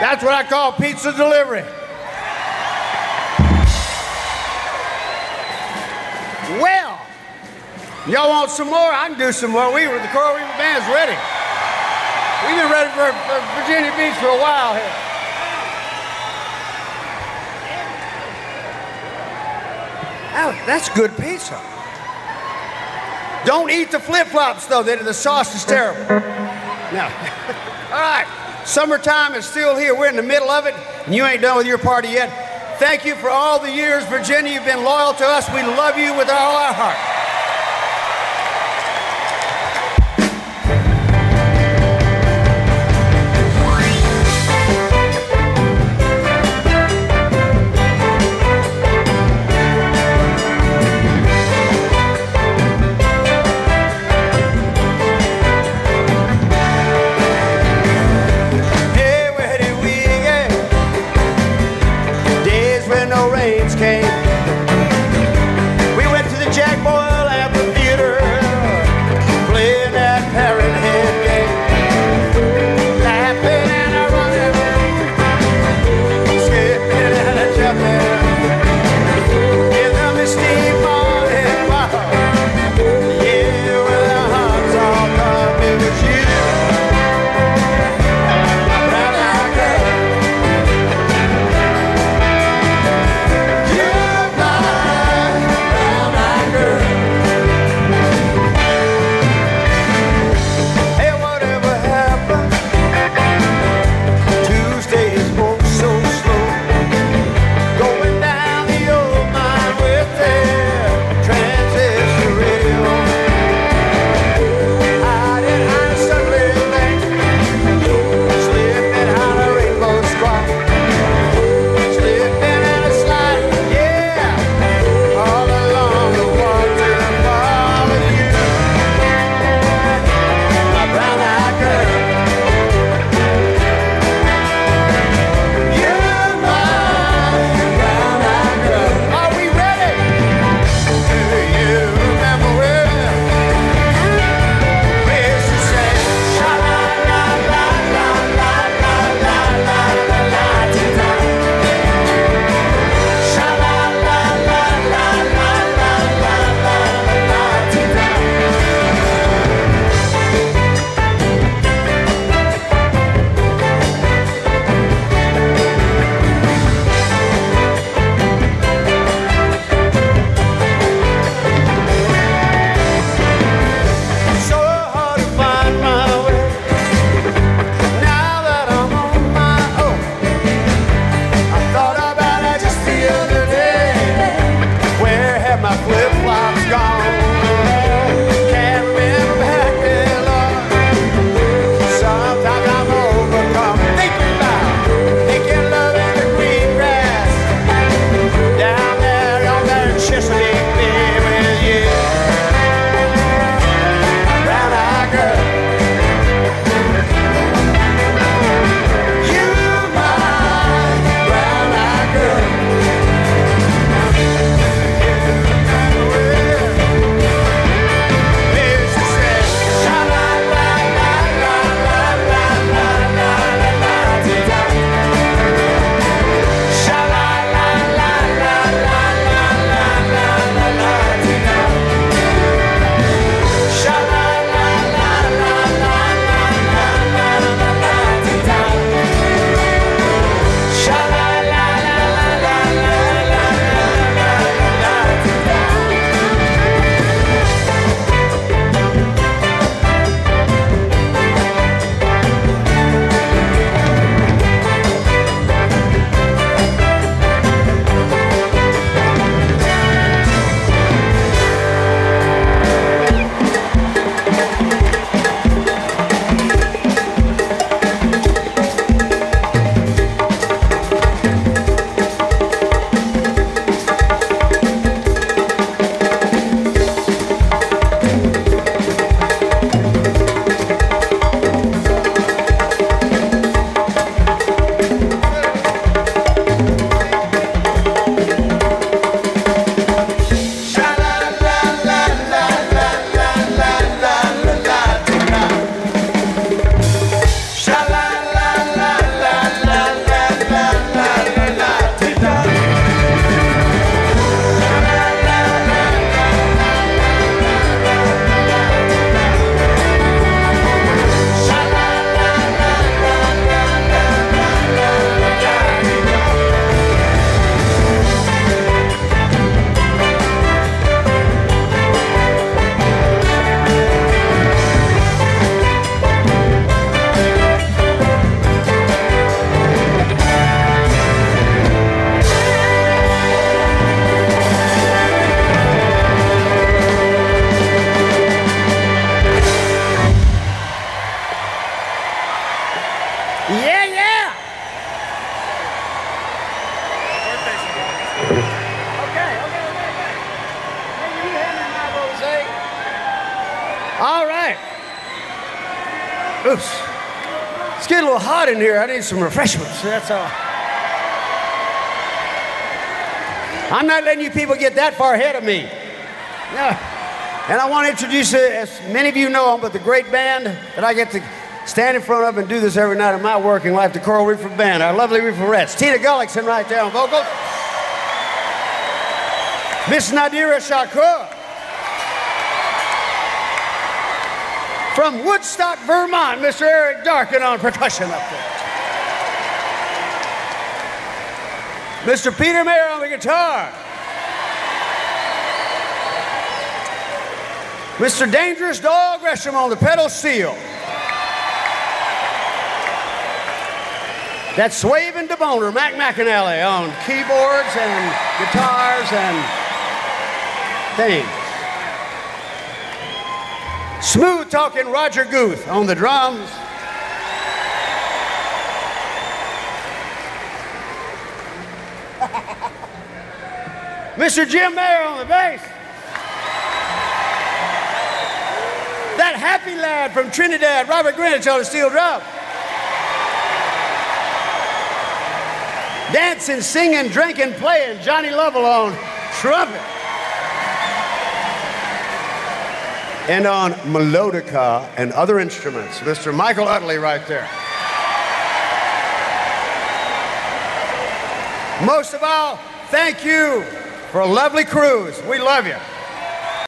That's what I call pizza delivery. Well, y'all want some more? I can do some more. The Coral Reaper Band's ready. We've been ready for Virginia Beach for a while here. Oh, that's good pizza. Don't eat the flip-flops, though. The sauce is terrible. No. All right. Summertime is still here. We're in the middle of it, and you ain't done with your party yet. Thank you for all the years, Virginia. You've been loyal to us. We love you with all our heart. Came. We went to the Jack Boyle All right. Oops. It's getting a little hot in here. I need some refreshments. That's all. I'm not letting you people get that far ahead of me. Yeah. And I want to introduce, as many of you know, but the great band that I get to stand in front of and do this every night of my working life, the Coral Reefer Band, our lovely Reeferettes. Tina Gullickson right there on vocals. Miss Nadira Shakur. From Woodstock, Vermont, Mr. Eric Darkin on percussion up there. Mr. Peter Mayer on the guitar. Mr. Dangerous Dog Gresham on the pedal steel. That's Swavin DeBoner, Mac McAnally on keyboards and guitars and things. Smooth talking Roger Guth on the drums. Mr. Jim Mayer on the bass. That happy lad from Trinidad, Robert Greenwich on the steel drum. Dancing, singing, drinking, playing, Johnny Lovell on trumpet. And on melodica and other instruments, Mr. Michael Utley right there. Most of all, thank you for a lovely cruise. We love you.